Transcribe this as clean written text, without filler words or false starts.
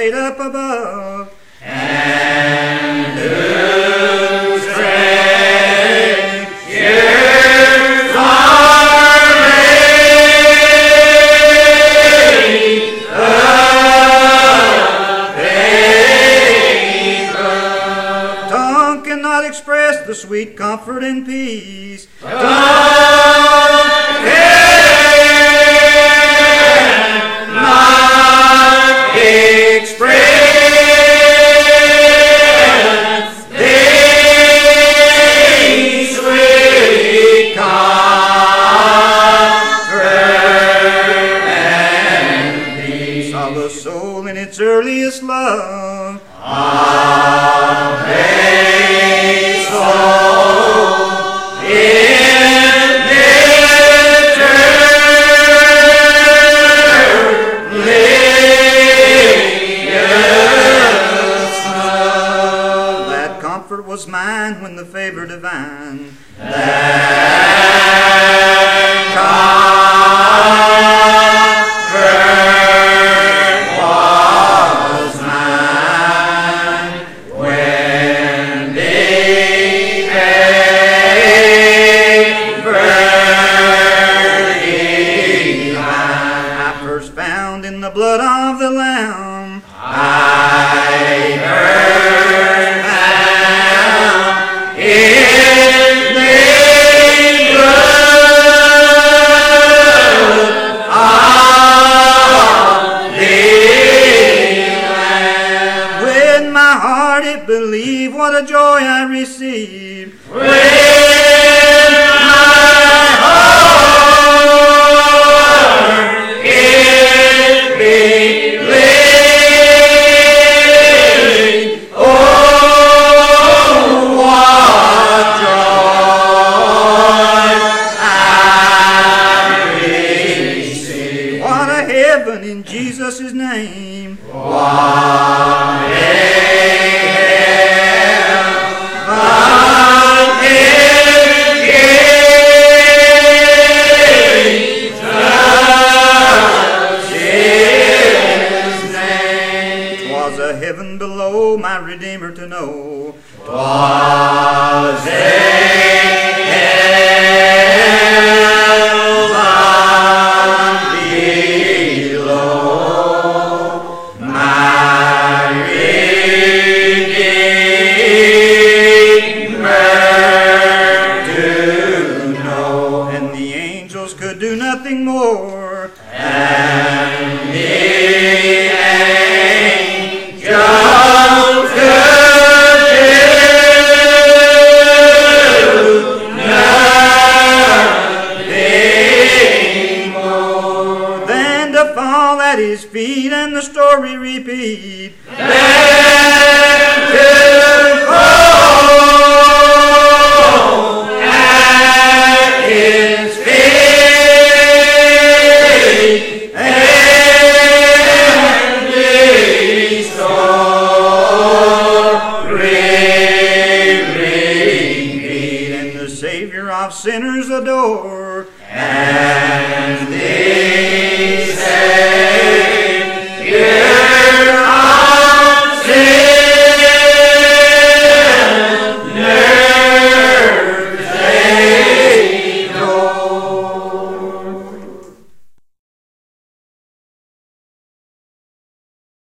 laid up above. And whose treasures are laid up above. Tongue cannot express the sweet comfort and peace. Soul in its earliest love. Amen. Soul in its earliest love. That comfort was mine when the favor divine. Found in the blood of the Lamb. I heard found in the blood of the Lamb. When my heart it believed, what a joy I received. Heaven in Jesus' name. What Was a heaven below my Redeemer to know. Was a could do nothing more. And the angels could do nothing more than to fall at his feet and the story repeat.